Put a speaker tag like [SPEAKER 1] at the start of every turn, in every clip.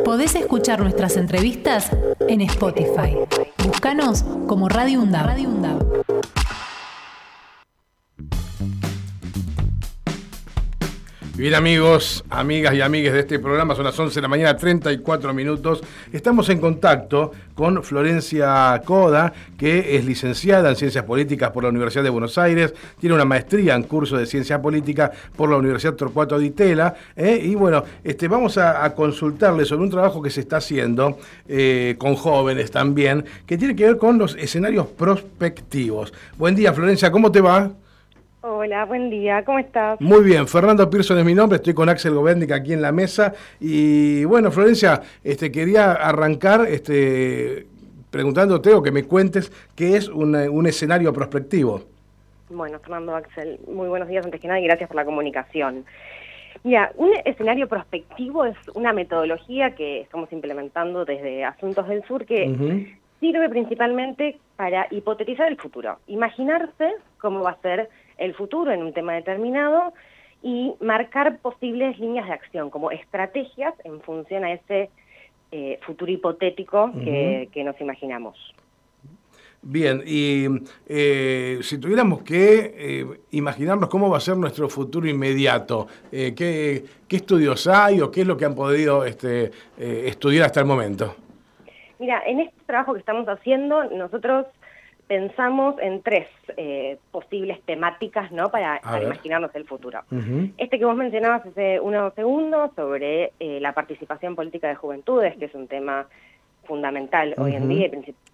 [SPEAKER 1] Podés escuchar nuestras entrevistas en Spotify. Búscanos como Radio UNDAV.
[SPEAKER 2] Bien, amigos, amigas y amigues de este programa, son las 11 de la mañana, 34 minutos. Estamos en contacto con Florencia Coda, que es licenciada en Ciencias Políticas por la Universidad de Buenos Aires, tiene una maestría en curso de Ciencia Política por la Universidad Torcuato Di Tella, y bueno, vamos a consultarle sobre un trabajo que se está haciendo con jóvenes también, que tiene que ver con los escenarios prospectivos. Buen día, Florencia, ¿cómo te va?
[SPEAKER 3] Hola, buen día, ¿cómo estás?
[SPEAKER 2] Muy bien, Fernando Pearson es mi nombre, estoy con Axel Gobernik aquí en la mesa. Y bueno, Florencia, quería arrancar preguntándote o que me cuentes qué es un escenario prospectivo.
[SPEAKER 3] Bueno, Fernando, Axel, muy buenos días antes que nada y gracias por la comunicación. Mira, un escenario prospectivo es una metodología que estamos implementando desde Asuntos del Sur que sirve principalmente para hipotetizar el futuro, imaginarse cómo va a ser el futuro en un tema determinado y marcar posibles líneas de acción como estrategias en función a ese futuro hipotético que nos imaginamos.
[SPEAKER 2] Bien, y si tuviéramos que imaginarnos cómo va a ser nuestro futuro inmediato, ¿qué estudios hay o qué es lo que han podido estudiar hasta el momento?
[SPEAKER 3] Mira, en este trabajo que estamos haciendo, nosotros pensamos en tres posibles temáticas, ¿no?, para imaginarnos el futuro. Que vos mencionabas hace unos segundos sobre la participación política de juventudes, que es un tema fundamental hoy en día.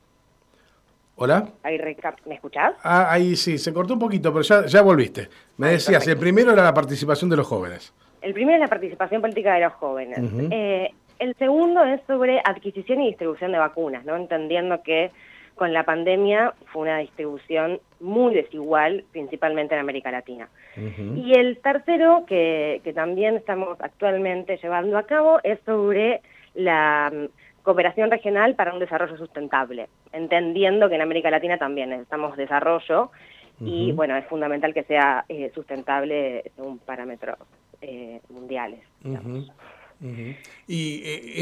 [SPEAKER 2] ¿Hola?
[SPEAKER 3] ¿Me escuchás?
[SPEAKER 2] Ahí sí, se cortó un poquito, pero ya volviste. Me decías, perfecto. El primero era la participación de los jóvenes.
[SPEAKER 3] El primero es la participación política de los jóvenes. El segundo es sobre adquisición y distribución de vacunas, ¿no?, entendiendo que con la pandemia fue una distribución muy desigual, principalmente en América Latina. Y el tercero, que también estamos actualmente llevando a cabo, es sobre la cooperación regional para un desarrollo sustentable, entendiendo que en América Latina también necesitamos desarrollo y, bueno, es fundamental que sea sustentable según parámetros mundiales, digamos.
[SPEAKER 2] Y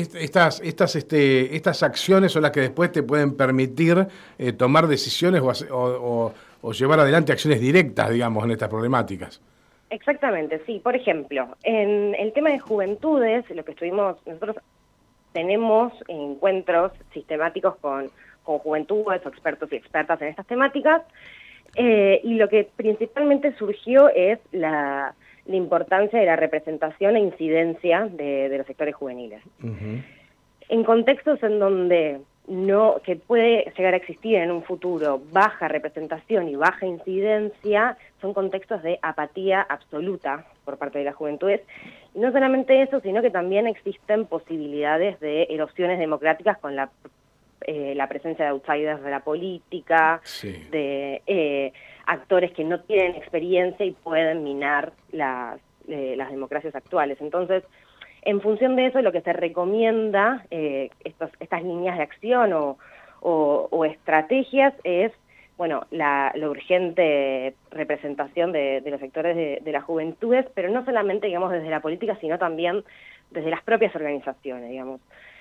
[SPEAKER 2] estas acciones son las que después te pueden permitir tomar decisiones o llevar adelante acciones directas, digamos, en estas problemáticas.
[SPEAKER 3] Exactamente, sí. Por ejemplo, en el tema de juventudes, nosotros tenemos encuentros sistemáticos con juventudes o expertos y expertas en estas temáticas, y lo que principalmente surgió es la importancia de la representación e incidencia de los sectores juveniles. En contextos en donde que puede llegar a existir en un futuro baja representación y baja incidencia, son contextos de apatía absoluta por parte de las juventudes. Y no solamente eso, sino que también existen posibilidades de erosiones democráticas con la presencia de outsiders de la política, de actores que no tienen experiencia y pueden minar las democracias actuales. Entonces, en función de eso, lo que se recomienda, estas líneas de acción o estrategias es, bueno, la urgente representación de los sectores de las juventudes, pero no solamente, digamos, desde la política, sino también desde las propias organizaciones, digamos.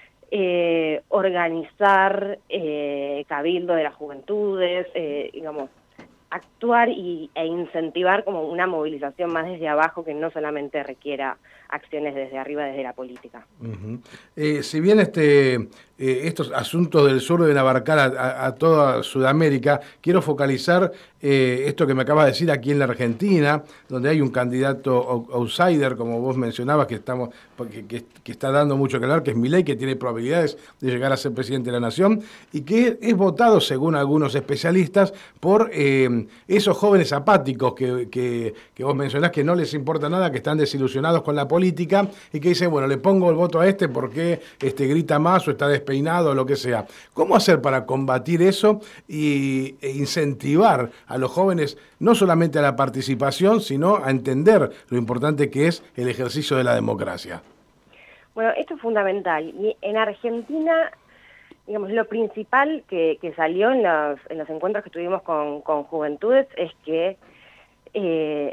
[SPEAKER 3] Organizar cabildo de las juventudes, digamos, actuar e incentivar como una movilización más desde abajo que no solamente requiera acciones desde arriba, desde la política.
[SPEAKER 2] Si bien estos asuntos del sur deben abarcar a toda Sudamérica, quiero focalizar esto que me acabas de decir aquí en la Argentina, donde hay un candidato outsider, como vos mencionabas, que está dando mucho que hablar, que es Milei, que tiene probabilidades de llegar a ser presidente de la Nación, y que es votado, según algunos especialistas, por esos jóvenes apáticos que vos mencionás, que no les importa nada, que están desilusionados con la política, y que dicen, bueno, le pongo el voto a porque grita más o está despeinado o lo que sea. ¿Cómo hacer para combatir eso e incentivar a los jóvenes no solamente a la participación, sino a entender lo importante que es el ejercicio de la democracia?
[SPEAKER 3] Bueno, esto es fundamental. Y en Argentina, digamos, lo principal que salió en los encuentros que tuvimos con juventudes es que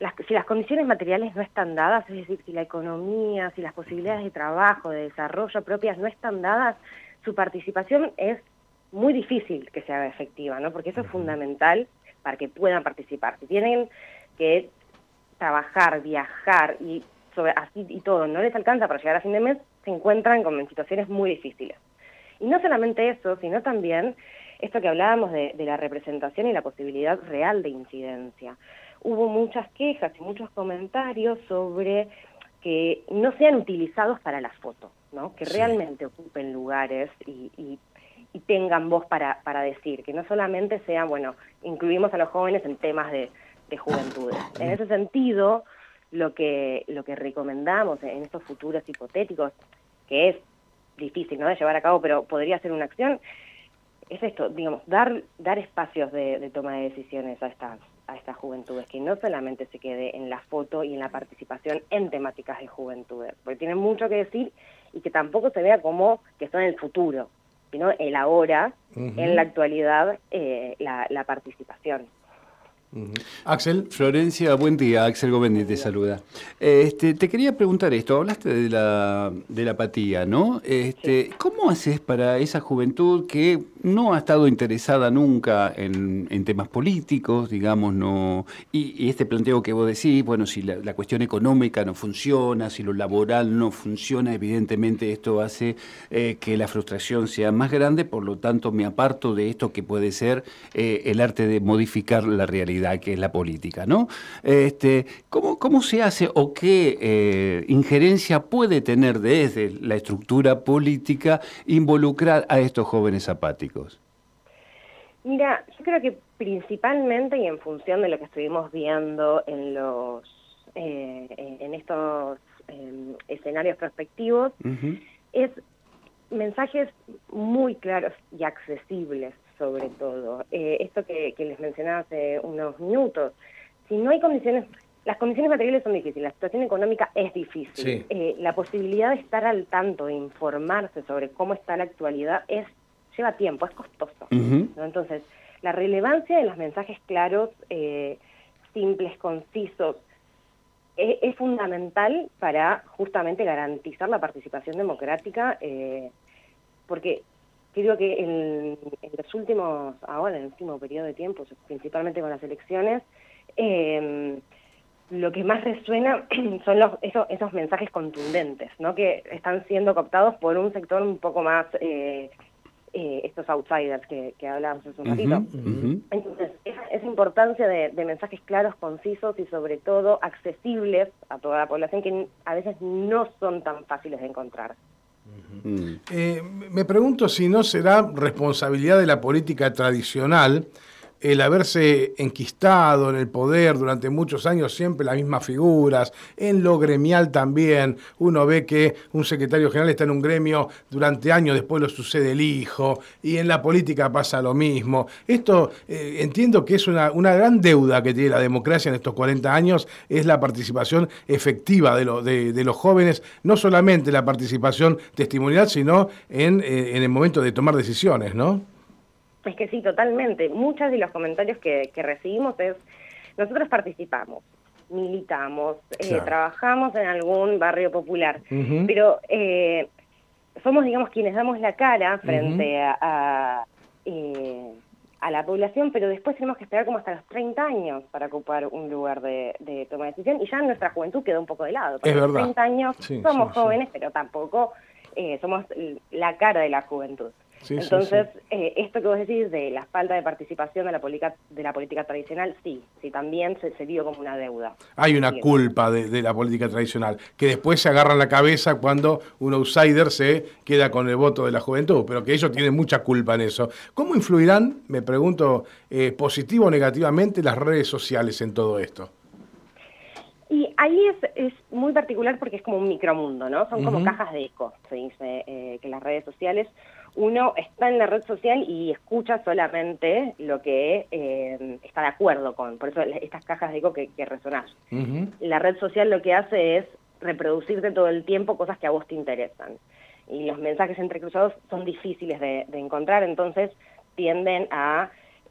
[SPEAKER 3] si las condiciones materiales no están dadas, es decir, si la economía, si las posibilidades de trabajo, de desarrollo propias no están dadas, su participación es muy difícil que se haga efectiva, ¿no? Porque eso es fundamental para que puedan participar. Si tienen que trabajar, viajar y así y todo no les alcanza para llegar a fin de mes, se encuentran con situaciones muy difíciles. Y no solamente eso, sino también esto que hablábamos de la representación y la posibilidad real de incidencia. Hubo muchas quejas y muchos comentarios sobre que no sean utilizados para las fotos, ¿no? Que realmente ocupen lugares y tengan voz para decir, que no solamente sean, bueno, incluimos a los jóvenes en temas de juventudes. En ese sentido, lo que recomendamos en estos futuros hipotéticos, que es difícil, ¿no?, de llevar a cabo, pero podría ser una acción, es esto, digamos, dar espacios de toma de decisiones a estas juventudes, que no solamente se quede en la foto y en la participación en temáticas de juventudes, porque tienen mucho que decir y que tampoco se vea como que son el futuro, sino el ahora, en la actualidad, la participación.
[SPEAKER 2] Axel.
[SPEAKER 4] Florencia, buen día. Axel Govendi te saluda. Te quería preguntar esto. Hablaste de la apatía, ¿no? ¿Cómo haces para esa juventud que no ha estado interesada nunca en temas políticos, digamos, no? Y este planteo que vos decís, bueno, si la cuestión económica no funciona, si lo laboral no funciona, evidentemente esto hace que la frustración sea más grande, por lo tanto me aparto de esto que puede ser el arte de modificar la realidad, que es la política, ¿no? ¿Cómo se hace o qué injerencia puede tener desde la estructura política involucrar a estos jóvenes apáticos?
[SPEAKER 3] Mira, yo creo que principalmente y en función de lo que estuvimos viendo en estos escenarios prospectivos, es mensajes muy claros y accesibles, sobre todo. Esto que les mencionaba hace unos minutos, si no hay condiciones, las condiciones materiales son difíciles, la situación económica es difícil, la posibilidad de estar al tanto, de informarse sobre cómo está la actualidad, lleva tiempo, es costoso, ¿no? Entonces, la relevancia de los mensajes claros, simples, concisos, es fundamental para justamente garantizar la participación democrática, porque creo que en los últimos, ahora en el último periodo de tiempo, principalmente con las elecciones, lo que más resuena son esos mensajes contundentes, ¿no?, que están siendo cooptados por un sector un poco más, estos outsiders que hablábamos hace un ratito. Entonces, esa importancia de mensajes claros, concisos y sobre todo accesibles a toda la población, que a veces no son tan fáciles de encontrar.
[SPEAKER 2] Me pregunto si no será responsabilidad de la política tradicional el haberse enquistado en el poder durante muchos años, siempre las mismas figuras, en lo gremial también. Uno ve que un secretario general está en un gremio durante años, después lo sucede el hijo, y en la política pasa lo mismo. Esto entiendo que es una gran deuda que tiene la democracia en estos 40 años, es la participación efectiva de los jóvenes, no solamente la participación testimonial, sino en el momento de tomar decisiones, ¿no?
[SPEAKER 3] Es que sí, totalmente. Muchos de los comentarios que recibimos es, nosotros participamos, militamos, trabajamos en algún barrio popular, pero somos, digamos, quienes damos la cara frente a la población, pero después tenemos que esperar como hasta los 30 años para ocupar un lugar de toma de decisión, y ya nuestra juventud quedó un poco de lado.
[SPEAKER 2] Es verdad.
[SPEAKER 3] 30 años somos jóvenes, pero tampoco somos la cara de la juventud. Entonces, esto que vos decís de la falta de participación de la política tradicional, sí, también se vio como una deuda.
[SPEAKER 2] Hay una culpa de la política tradicional, que después se agarran la cabeza cuando un outsider se queda con el voto de la juventud, pero que ellos tienen mucha culpa en eso. ¿Cómo influirán, me pregunto, positivo o negativamente las redes sociales en todo esto?
[SPEAKER 3] Y ahí es muy particular porque es como un micromundo, ¿no? Son como cajas de eco, se dice, que las redes sociales, uno está en la red social y escucha solamente lo que está de acuerdo con, por eso estas cajas de eco que resonás. La red social lo que hace es reproducirte todo el tiempo cosas que a vos te interesan. Y los mensajes entrecruzados son difíciles de encontrar, entonces tienden a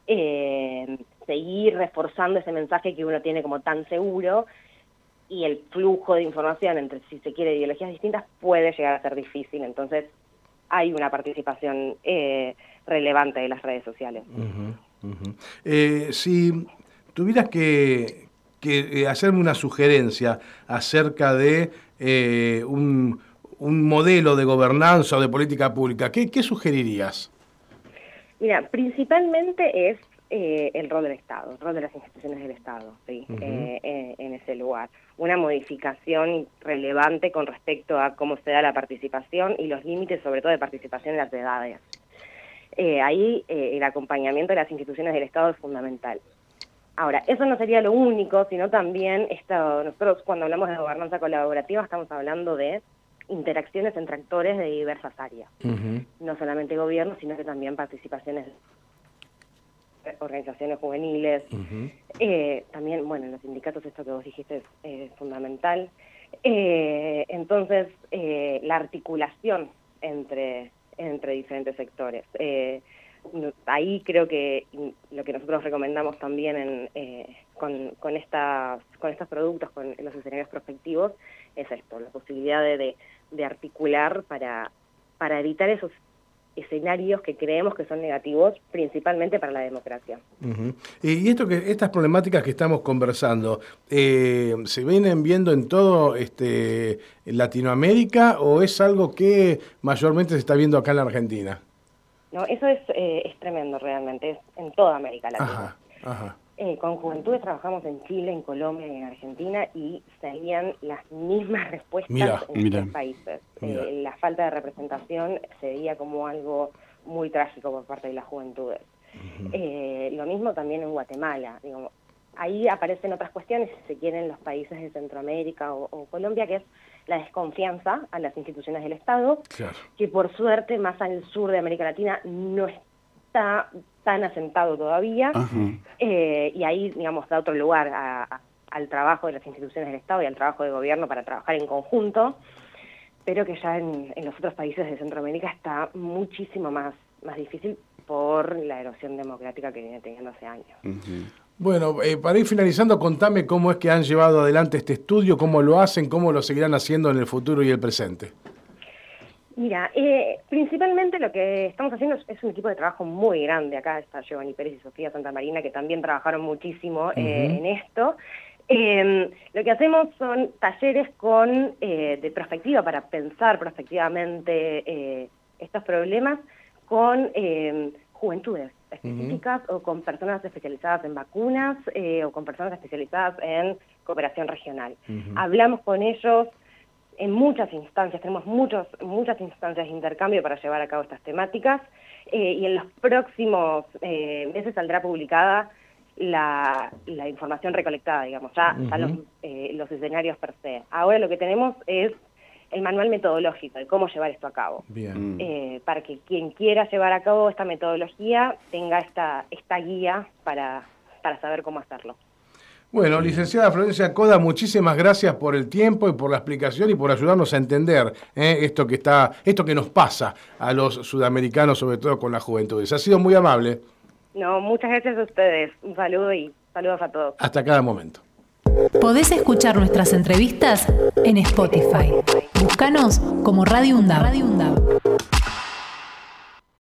[SPEAKER 3] seguir reforzando ese mensaje que uno tiene como tan seguro, y el flujo de información entre, si se quiere, ideologías distintas puede llegar a ser difícil. Entonces hay una participación relevante de las redes sociales.
[SPEAKER 2] Si tuvieras que hacerme una sugerencia acerca de un modelo de gobernanza o de política pública, ¿qué sugerirías?
[SPEAKER 3] Mira, principalmente es el rol del Estado, el rol de las instituciones del Estado, ¿sí? En ese lugar. Una modificación relevante con respecto a cómo se da la participación y los límites, sobre todo, de participación en las edades. Ahí el acompañamiento de las instituciones del Estado es fundamental. Ahora, eso no sería lo único, sino también nosotros cuando hablamos de gobernanza colaborativa estamos hablando de interacciones entre actores de diversas áreas. No solamente gobierno, sino que también participaciones de organizaciones juveniles. También, bueno, en los sindicatos esto que vos dijiste es fundamental. Entonces, la articulación entre diferentes sectores. Ahí creo que lo que nosotros recomendamos también con estos productos, con los escenarios prospectivos, es esto, la posibilidad de articular para evitar esos escenarios que creemos que son negativos, principalmente para la democracia.
[SPEAKER 2] Y estas problemáticas que estamos conversando, ¿se vienen viendo en todo Latinoamérica o es algo que mayormente se está viendo acá en la Argentina?
[SPEAKER 3] No, eso es tremendo realmente, es en toda América Latina. Con Juventudes trabajamos en Chile, en Colombia y en Argentina y serían las mismas respuestas en estos países. La falta de representación se veía como algo muy trágico por parte de las Juventudes. Lo mismo también en Guatemala. Ahí aparecen otras cuestiones, si se quieren, los países de Centroamérica o Colombia, que es la desconfianza a las instituciones del Estado, que por suerte más al sur de América Latina no está tan asentado todavía, y ahí, digamos, da otro lugar al trabajo de las instituciones del Estado y al trabajo de gobierno para trabajar en conjunto, pero que ya en los otros países de Centroamérica está muchísimo más difícil por la erosión democrática que viene teniendo hace años.
[SPEAKER 2] Bueno, para ir finalizando, contame cómo es que han llevado adelante este estudio, cómo lo hacen, cómo lo seguirán haciendo en el futuro y el presente.
[SPEAKER 3] Mira, principalmente lo que estamos haciendo es un equipo de trabajo muy grande. Acá está Giovanni Pérez y Sofía Santamarina, que también trabajaron muchísimo en esto. Lo que hacemos son talleres de prospectiva, para pensar prospectivamente estos problemas con juventudes específicas o con personas especializadas en vacunas o con personas especializadas en cooperación regional. Hablamos con ellos en muchas instancias, tenemos muchas instancias de intercambio para llevar a cabo estas temáticas, y en los próximos meses saldrá publicada la información recolectada, digamos, ya están los escenarios per se. Ahora lo que tenemos es el manual metodológico de cómo llevar esto a cabo. Para que quien quiera llevar a cabo esta metodología tenga esta guía para saber cómo hacerlo.
[SPEAKER 2] Bueno, licenciada Florencia Coda, muchísimas gracias por el tiempo y por la explicación y por ayudarnos a entender esto que nos pasa a los sudamericanos, sobre todo con las juventudes. Ha sido muy amable.
[SPEAKER 3] No, muchas gracias a ustedes. Un saludo y saludos a todos.
[SPEAKER 2] Hasta cada momento.
[SPEAKER 1] Podés escuchar nuestras entrevistas en Spotify. Búscanos como Radio UNDAB.